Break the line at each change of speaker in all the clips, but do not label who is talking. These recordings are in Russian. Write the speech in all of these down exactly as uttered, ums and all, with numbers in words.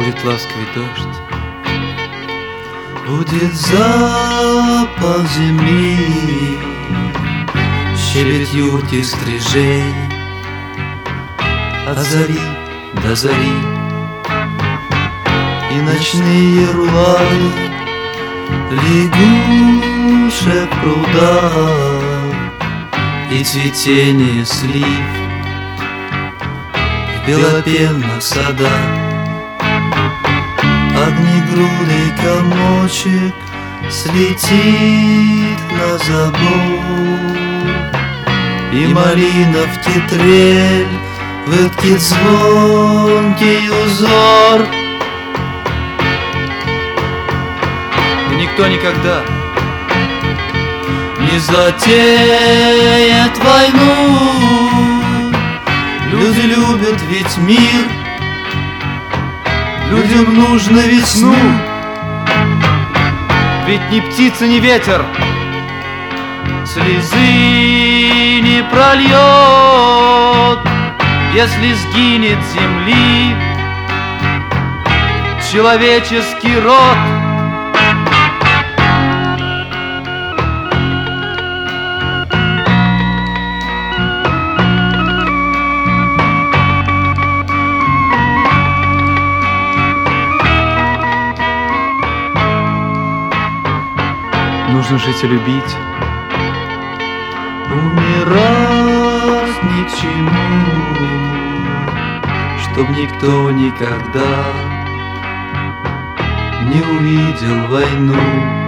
Будет ласковый дождь,
будет запах земли, щебет юрки стрижей, от зари до зари. И ночные рулады лягушек пруда, и цветение слив в белопенных садах. Огнегрудый комочек слетит на забор, и малиновки трель выткит звонкий узор.
и никто никогда
не затеет войну. Люди любят ведь мир, людям нужно весну.
Ведь ни птица, ни ветер
слезы не прольет,
если сгинет земли
человеческий род.
Нужно жить и любить.
Умирать ни к чему, чтоб никто никогда не увидел войну.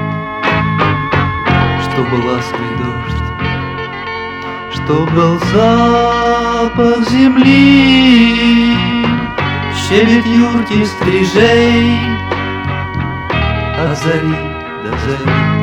Чтоб был ласковый дождь, чтоб был запах земли, щебет юрки стрижей, от зари до зари.